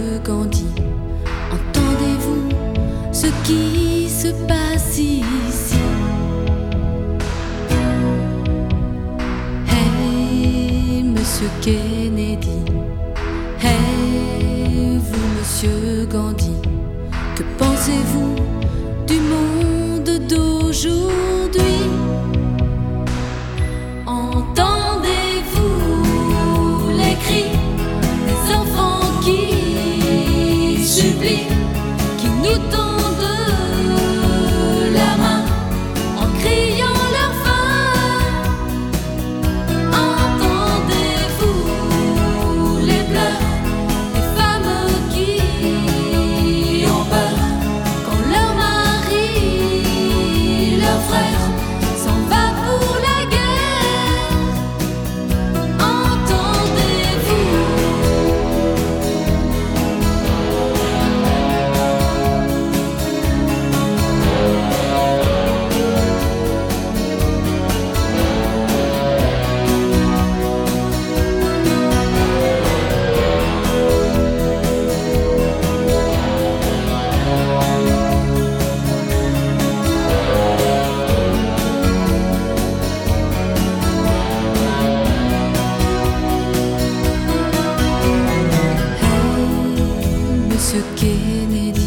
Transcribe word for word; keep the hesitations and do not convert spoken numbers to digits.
Gandhi, entendez-vous ce qui se passe ici? Hey, monsieur Kennedy, hey, vous, monsieur Gandhi, que pensez-vous du monde d'aujourd'hui? Entendez-vous les cris des enfants qui supplient, qui nous tendent la main en criant leur faim? Entendez-vous les pleurs des femmes qui ont peur quand leur mari, leur frère s'en va pour la guerre? Entendez-vous? Hey, monsieur Kennedy,